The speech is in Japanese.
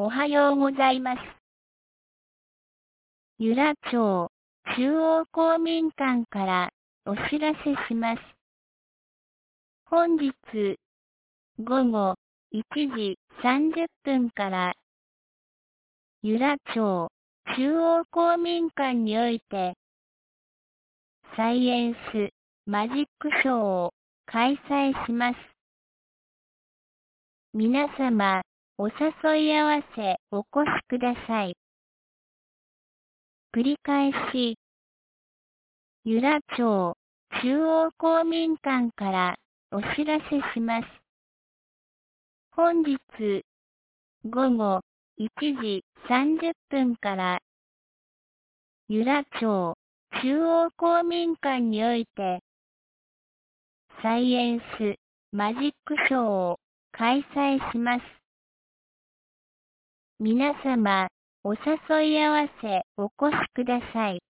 おはようございます。由良町中央公民館からお知らせします。本日午後1時30分から由良町中央公民館においてサイエンスマジックショーを開催します。皆様、お誘い合わせお越しください。繰り返し、由良町中央公民館からお知らせします。本日午後1時30分から由良町中央公民館においてサイエンスマジックショーを開催します。皆様、お誘い合わせお越しください。